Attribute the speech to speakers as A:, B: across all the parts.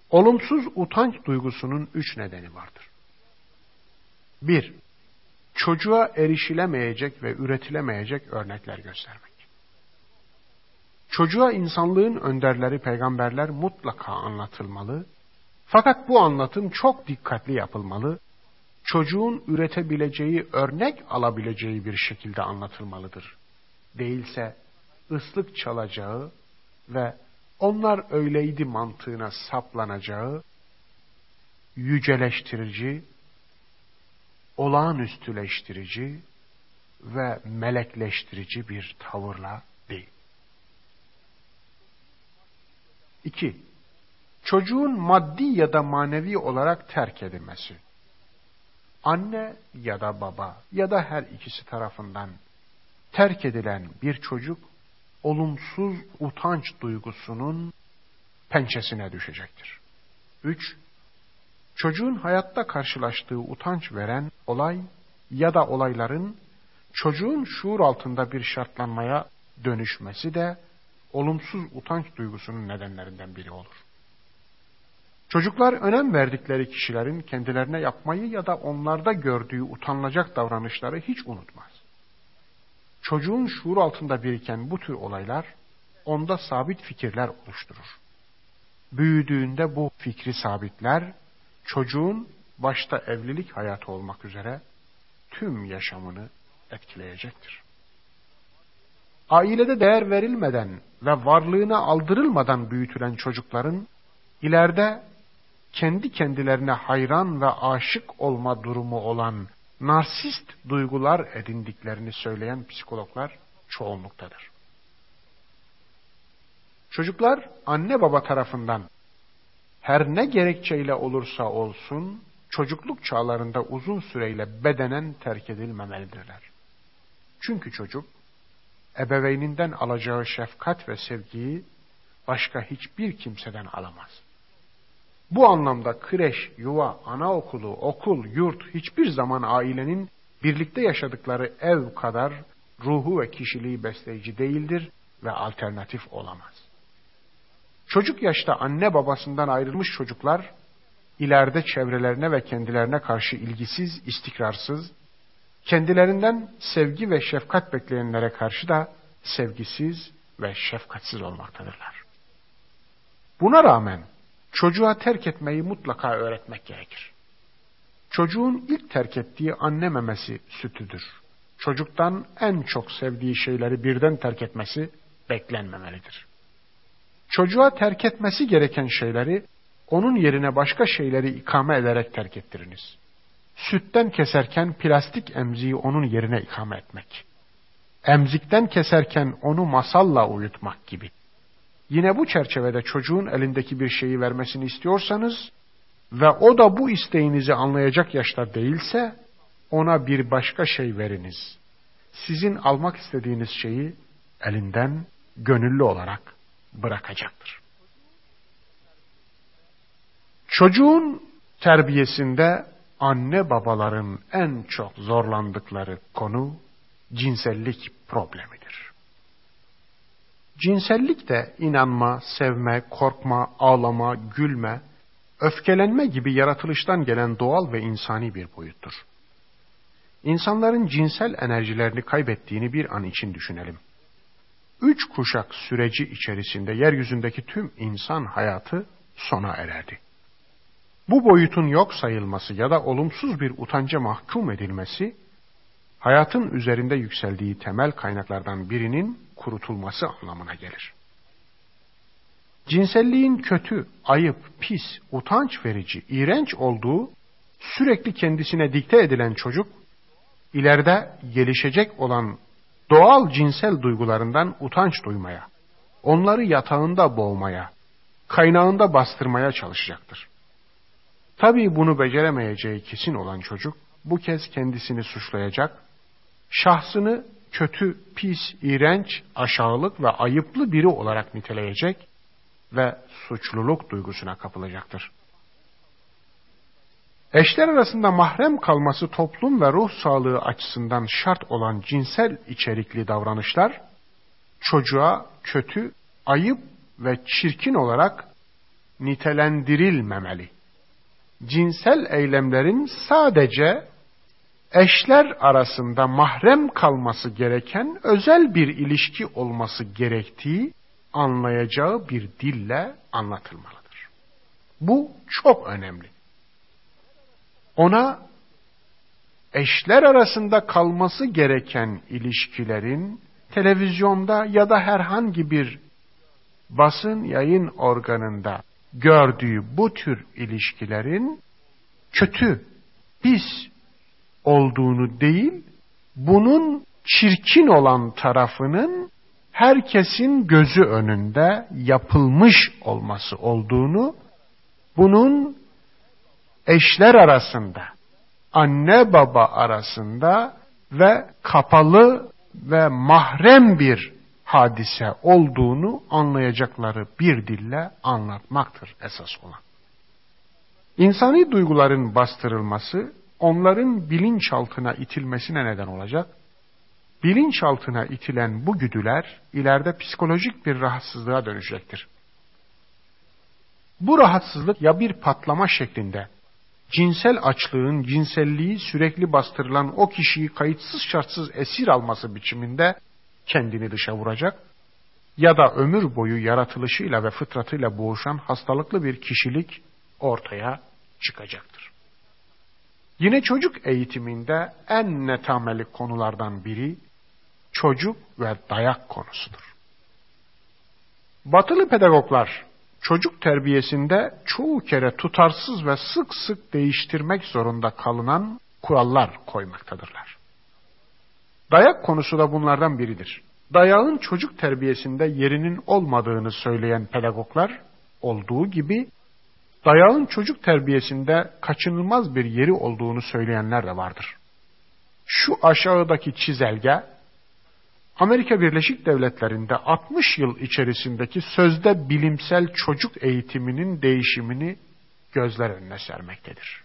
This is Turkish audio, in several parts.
A: Olumsuz utanç duygusunun 3 nedeni vardır. 1. Çocuğa erişilemeyecek ve üretilemeyecek örnekler göstermek. Çocuğa insanlığın önderleri, peygamberler mutlaka anlatılmalı. Fakat bu anlatım çok dikkatli yapılmalı. Çocuğun üretebileceği, örnek alabileceği bir şekilde anlatılmalıdır. Değilse ıslık çalacağı ve onlar öyleydi mantığına saplanacağı, yüceleştirici, olağanüstüleştirici ve melekleştirici bir tavırla değil. 2. Çocuğun maddi ya da manevi olarak terk edilmesi. Anne ya da baba ya da her ikisi tarafından terk edilen bir çocuk, olumsuz utanç duygusunun pençesine düşecektir. 3. Çocuğun hayatta karşılaştığı utanç veren olay ya da olayların çocuğun şuur altında bir şartlanmaya dönüşmesi de olumsuz utanç duygusunun nedenlerinden biri olur. Çocuklar önem verdikleri kişilerin kendilerine yapmayı ya da onlarda gördüğü utanılacak davranışları hiç unutmaz. Çocuğun şuur altında biriken bu tür olaylar onda sabit fikirler oluşturur. Büyüdüğünde bu fikri sabitler çocuğun başta evlilik hayatı olmak üzere tüm yaşamını etkileyecektir. Ailede değer verilmeden ve varlığına aldırılmadan büyütülen çocukların ileride kendi kendilerine hayran ve aşık olma durumu olan narsist duygular edindiklerini söyleyen psikologlar çoğunluktadır. Çocuklar anne baba tarafından her ne gerekçeyle olursa olsun çocukluk çağlarında uzun süreyle bedenen terk edilmemelidirler. Çünkü çocuk ebeveyninden alacağı şefkat ve sevgiyi başka hiçbir kimseden alamaz. Bu anlamda kreş, yuva, anaokulu, okul, yurt hiçbir zaman ailenin birlikte yaşadıkları ev kadar ruhu ve kişiliği besleyici değildir ve alternatif olamaz. Çocuk yaşta anne babasından ayrılmış çocuklar, ileride çevrelerine ve kendilerine karşı ilgisiz, istikrarsız, kendilerinden sevgi ve şefkat bekleyenlere karşı da sevgisiz ve şefkatsiz olmaktadırlar. Buna rağmen çocuğa terk etmeyi mutlaka öğretmek gerekir. Çocuğun ilk terk ettiği anne memesi sütüdür. Çocuktan en çok sevdiği şeyleri birden terk etmesi beklenmemelidir. Çocuğa terk etmesi gereken şeyleri onun yerine başka şeyleri ikame ederek terk ettiriniz. Sütten keserken plastik emziği onun yerine ikame etmek. Emzikten keserken onu masalla uyutmak gibi. Yine bu çerçevede çocuğun elindeki bir şeyi vermesini istiyorsanız ve o da bu isteğinizi anlayacak yaşta değilse ona bir başka şey veriniz. Sizin almak istediğiniz şeyi elinden gönüllü olarak bırakacaktır. Çocuğun terbiyesinde anne babaların en çok zorlandıkları konu cinsellik problemidir. Cinsellik de inanma, sevme, korkma, ağlama, gülme, öfkelenme gibi yaratılıştan gelen doğal ve insani bir boyuttur. İnsanların cinsel enerjilerini kaybettiğini bir an için düşünelim. 3 kuşak süreci içerisinde yeryüzündeki tüm insan hayatı sona ererdi. Bu boyutun yok sayılması ya da olumsuz bir utanca mahkum edilmesi, hayatın üzerinde yükseldiği temel kaynaklardan birinin kurutulması anlamına gelir. Cinselliğin kötü, ayıp, pis, utanç verici, iğrenç olduğu sürekli kendisine dikte edilen çocuk, ileride gelişecek olan doğal cinsel duygularından utanç duymaya, onları yatağında boğmaya, kaynağında bastırmaya çalışacaktır. Tabii bunu beceremeyeceği kesin olan çocuk, bu kez kendisini suçlayacak, şahsını kötü, pis, iğrenç, aşağılık ve ayıplı biri olarak niteleyecek ve suçluluk duygusuna kapılacaktır. Eşler arasında mahrem kalması toplum ve ruh sağlığı açısından şart olan cinsel içerikli davranışlar, çocuğa kötü, ayıp ve çirkin olarak nitelendirilmemeli. Cinsel eylemlerin sadece eşler arasında mahrem kalması gereken özel bir ilişki olması gerektiği anlayacağı bir dille anlatılmalıdır. Bu çok önemli. Ona eşler arasında kalması gereken ilişkilerin televizyonda ya da herhangi bir basın yayın organında gördüğü bu tür ilişkilerin kötü, pis olduğunu değil, bunun çirkin olan tarafının herkesin gözü önünde yapılmış olması olduğunu, bunun eşler arasında, anne baba arasında ve kapalı ve mahrem bir hadise olduğunu anlayacakları bir dille anlatmaktır esas olan. İnsani duyguların bastırılması, onların bilinçaltına itilmesine neden olacak. Bilinçaltına itilen bu güdüler ileride psikolojik bir rahatsızlığa dönüşecektir. Bu rahatsızlık ya bir patlama şeklinde, cinsel açlığın, cinselliği sürekli bastırılan o kişiyi kayıtsız şartsız esir alması biçiminde kendini dışa vuracak ya da ömür boyu yaratılışıyla ve fıtratıyla boğuşan hastalıklı bir kişilik ortaya çıkacaktır. Yine çocuk eğitiminde en netameli konulardan biri çocuk ve dayak konusudur. Batılı pedagoglar çocuk terbiyesinde çoğu kere tutarsız ve sık sık değiştirmek zorunda kalınan kurallar koymaktadırlar. Dayak konusu da bunlardan biridir. Dayağın çocuk terbiyesinde yerinin olmadığını söyleyen pedagoglar olduğu gibi, dayağın çocuk terbiyesinde kaçınılmaz bir yeri olduğunu söyleyenler de vardır. Şu aşağıdaki çizelge, Amerika Birleşik Devletleri'nde 60 yıl içerisindeki sözde bilimsel çocuk eğitiminin değişimini gözler önüne sermektedir.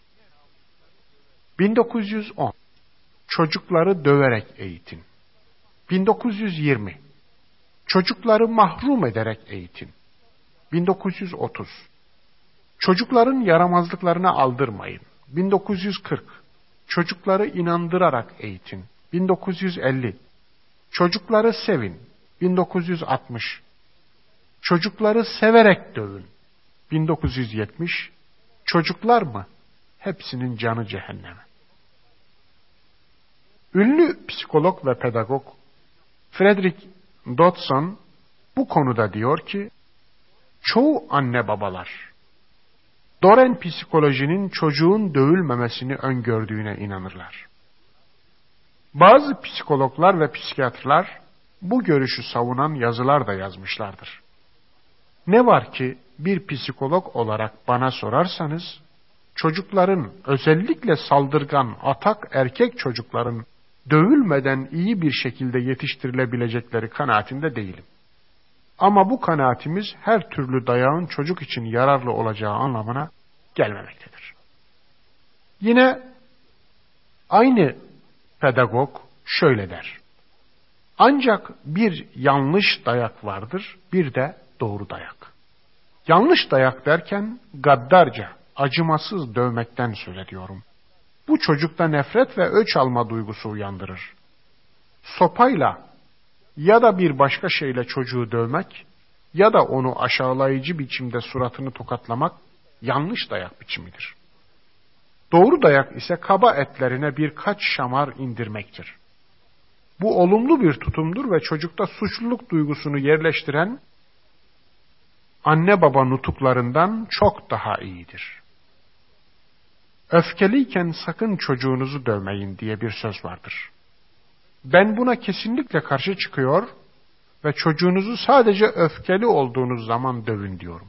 A: 1910 Çocukları döverek eğitin. 1920 Çocukları mahrum ederek eğitin. 1930 Çocukların yaramazlıklarına aldırmayın. 1940 Çocukları inandırarak eğitin. 1950 Çocukları sevin. 1960 Çocukları severek dövün. 1970 Çocuklar mı? Hepsinin canı cehenneme. Ünlü psikolog ve pedagog Frederick Dodson bu konuda diyor ki, çoğu anne babalar Doren psikolojinin çocuğun dövülmemesini öngördüğüne inanırlar. Bazı psikologlar ve psikiyatrlar bu görüşü savunan yazılar da yazmışlardır. Ne var ki bir psikolog olarak bana sorarsanız, çocukların, özellikle saldırgan, atak erkek çocukların dövülmeden iyi bir şekilde yetiştirilebilecekleri kanaatinde değilim. Ama bu kanaatimiz her türlü dayağın çocuk için yararlı olacağı anlamına gelmemektedir. Yine aynı pedagog şöyle der: ancak bir yanlış dayak vardır, bir de doğru dayak. Yanlış dayak derken gaddarca, acımasız dövmekten söz ediyorum. Bu çocukta nefret ve öç alma duygusu uyandırır. Sopayla ya da bir başka şeyle çocuğu dövmek ya da onu aşağılayıcı biçimde suratını tokatlamak yanlış dayak biçimidir. Doğru dayak ise kaba etlerine birkaç şamar indirmektir. Bu olumlu bir tutumdur ve çocukta suçluluk duygusunu yerleştiren anne baba nutuklarından çok daha iyidir. Öfkeliyken sakın çocuğunuzu dövmeyin diye bir söz vardır. Ben buna kesinlikle karşı çıkıyor ve çocuğunuzu sadece öfkeli olduğunuz zaman dövün diyorum.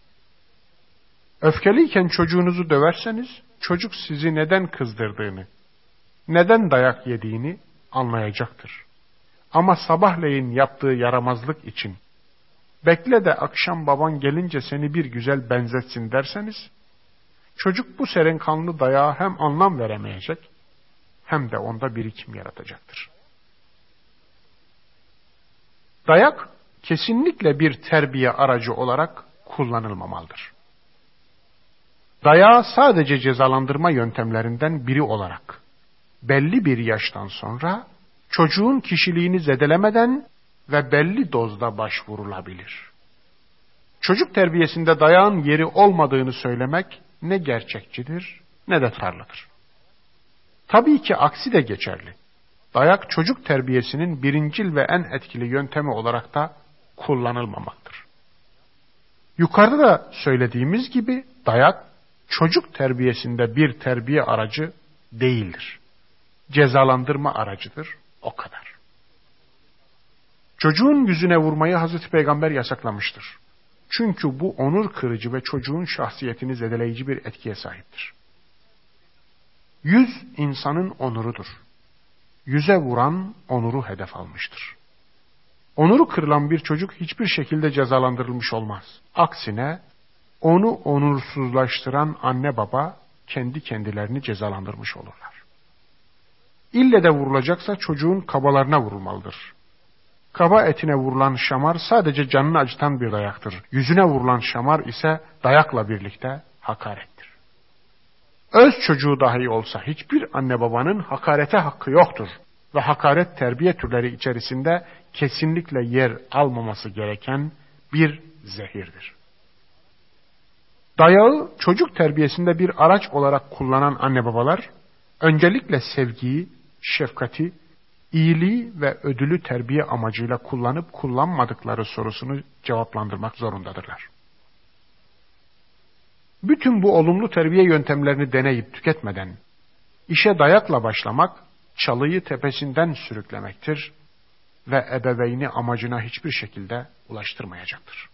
A: Öfkeliyken çocuğunuzu döverseniz, çocuk sizi neden kızdırdığını, neden dayak yediğini anlayacaktır. Ama sabahleyin yaptığı yaramazlık için, bekle de akşam baban gelince seni bir güzel benzetsin derseniz, çocuk bu serenkanlı dayağa hem anlam veremeyecek, hem de onda birikim yaratacaktır. Dayak, kesinlikle bir terbiye aracı olarak kullanılmamalıdır. Dayağı sadece cezalandırma yöntemlerinden biri olarak belli bir yaştan sonra çocuğun kişiliğini zedelemeden ve belli dozda başvurulabilir. Çocuk terbiyesinde dayağın yeri olmadığını söylemek ne gerçekçidir ne de tutarlıdır. Tabii ki aksi de geçerli. Dayak çocuk terbiyesinin birincil ve en etkili yöntemi olarak da kullanılmamaktadır. Yukarıda da söylediğimiz gibi dayak çocuk terbiyesinde bir terbiye aracı değildir. Cezalandırma aracıdır, o kadar. Çocuğun yüzüne vurmayı Hazreti Peygamber yasaklamıştır. Çünkü bu onur kırıcı ve çocuğun şahsiyetini zedeleyici bir etkiye sahiptir. Yüz insanın onurudur. Yüze vuran onuru hedef almıştır. Onuru kırılan bir çocuk hiçbir şekilde cezalandırılmış olmaz. Aksine onu onursuzlaştıran anne baba kendi kendilerini cezalandırmış olurlar. İlle de vurulacaksa çocuğun kabalarına vurulmalıdır. Kaba etine vurulan şamar sadece canını acıtan bir dayaktır. Yüzüne vurulan şamar ise dayakla birlikte hakarettir. Öz çocuğu dahi olsa hiçbir anne babanın hakarete hakkı yoktur ve hakaret terbiye türleri içerisinde kesinlikle yer almaması gereken bir zehirdir. Dayağı çocuk terbiyesinde bir araç olarak kullanan anne babalar, öncelikle sevgiyi, şefkati, iyiliği ve ödülü terbiye amacıyla kullanıp kullanmadıkları sorusunu cevaplandırmak zorundadırlar. Bütün bu olumlu terbiye yöntemlerini deneyip tüketmeden, işe dayakla başlamak, çalıyı tepesinden sürüklemektir ve ebeveyni amacına hiçbir şekilde ulaştırmayacaktır.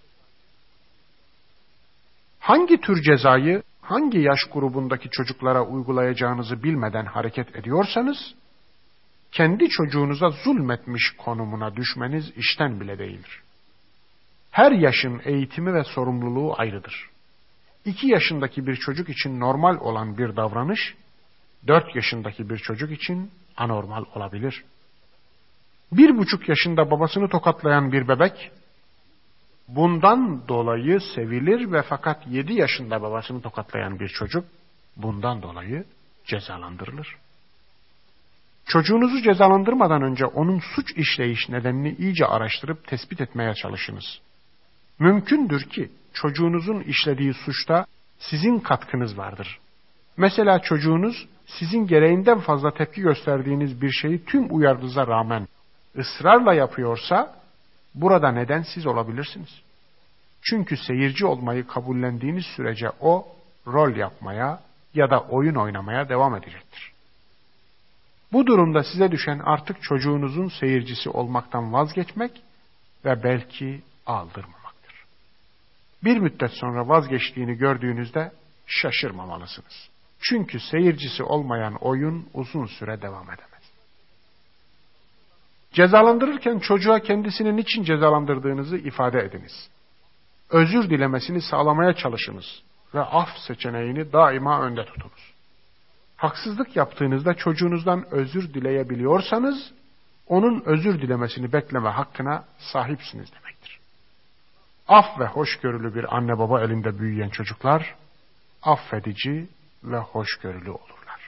A: Hangi tür cezayı, hangi yaş grubundaki çocuklara uygulayacağınızı bilmeden hareket ediyorsanız, kendi çocuğunuza zulmetmiş konumuna düşmeniz işten bile değildir. Her yaşın eğitimi ve sorumluluğu ayrıdır. 2 yaşındaki bir çocuk için normal olan bir davranış, 4 yaşındaki bir çocuk için anormal olabilir. 1,5 yaşında babasını tokatlayan bir bebek, bundan dolayı sevilir ve fakat 7 yaşında babasını tokatlayan bir çocuk, bundan dolayı cezalandırılır. Çocuğunuzu cezalandırmadan önce onun suç işleyiş nedenini iyice araştırıp tespit etmeye çalışınız. Mümkündür ki çocuğunuzun işlediği suçta sizin katkınız vardır. Mesela çocuğunuz sizin gereğinden fazla tepki gösterdiğiniz bir şeyi tüm uyarınıza rağmen ısrarla yapıyorsa, burada neden siz olabilirsiniz. Çünkü seyirci olmayı kabullendiğiniz sürece o rol yapmaya ya da oyun oynamaya devam edecektir. Bu durumda size düşen artık çocuğunuzun seyircisi olmaktan vazgeçmek ve belki aldırmamaktır. Bir müddet sonra vazgeçtiğini gördüğünüzde şaşırmamalısınız. Çünkü seyircisi olmayan oyun uzun süre devam edemez. Cezalandırırken çocuğa kendisini niçin cezalandırdığınızı ifade ediniz. Özür dilemesini sağlamaya çalışınız ve af seçeneğini daima önde tutunuz. Haksızlık yaptığınızda çocuğunuzdan özür dileyebiliyorsanız, onun özür dilemesini bekleme hakkına sahipsiniz demektir. Af ve hoşgörülü bir anne baba elinde büyüyen çocuklar, affedici ve hoşgörülü olurlar.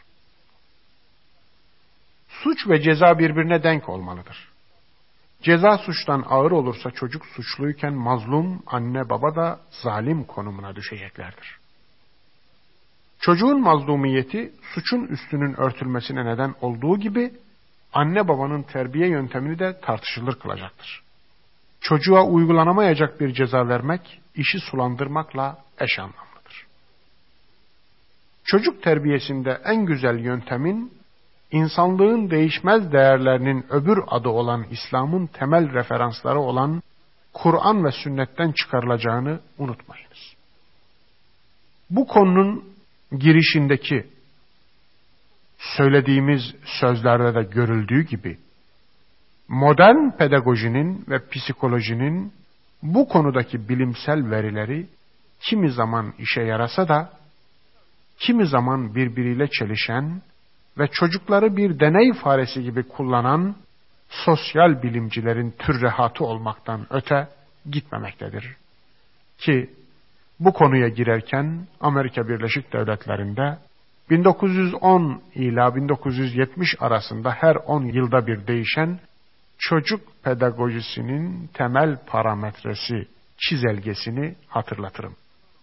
A: Suç ve ceza birbirine denk olmalıdır. Ceza suçtan ağır olursa çocuk suçluyken mazlum anne baba da zalim konumuna düşeceklerdir. Çocuğun mazlumiyeti suçun üstünün örtülmesine neden olduğu gibi anne babanın terbiye yöntemini de tartışılır kılacaktır. Çocuğa uygulanamayacak bir ceza vermek işi sulandırmakla eş anlamlıdır. Çocuk terbiyesinde en güzel yöntemin insanlığın değişmez değerlerinin öbür adı olan İslam'ın temel referansları olan Kur'an ve sünnetten çıkarılacağını unutmayınız. Bu konunun girişindeki söylediğimiz sözlerde de görüldüğü gibi modern pedagojinin ve psikolojinin bu konudaki bilimsel verileri kimi zaman işe yarasa da kimi zaman birbiriyle çelişen ve çocukları bir deney faresi gibi kullanan sosyal bilimcilerin türrehatı olmaktan öte gitmemektedir. Ki bu konuya girerken Amerika Birleşik Devletleri'nde 1910 ila 1970 arasında her 10 yılda bir değişen çocuk pedagojisinin temel parametresi, çizelgesini hatırlatırım.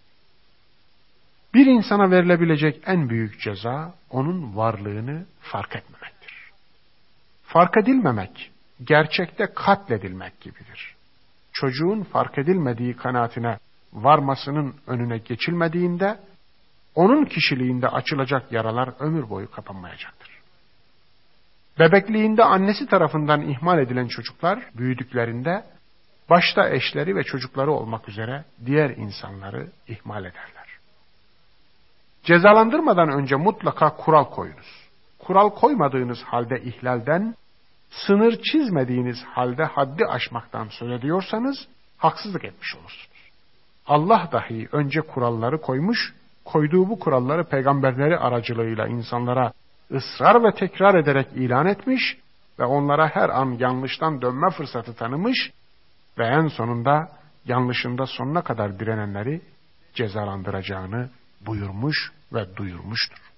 A: Bir insana verilebilecek en büyük ceza, onun varlığını fark etmemektir. Fark edilmemek, gerçekte katledilmek gibidir. Çocuğun fark edilmediği kanaatine varmasının önüne geçilmediğinde, onun kişiliğinde açılacak yaralar ömür boyu kapanmayacaktır. Bebekliğinde annesi tarafından ihmal edilen çocuklar, büyüdüklerinde, başta eşleri ve çocukları olmak üzere diğer insanları ihmal ederler. Cezalandırmadan önce mutlaka kural koyunuz. Kural koymadığınız halde ihlalden, sınır çizmediğiniz halde haddi aşmaktan söz ediyorsanız, haksızlık etmiş olursunuz. Allah dahi önce kuralları koymuş, koyduğu bu kuralları peygamberleri aracılığıyla insanlara ısrar ve tekrar ederek ilan etmiş ve onlara her an yanlıştan dönme fırsatı tanımış ve en sonunda yanlışında sonuna kadar direnenleri cezalandıracağını buyurmuş ve duyurmuştur.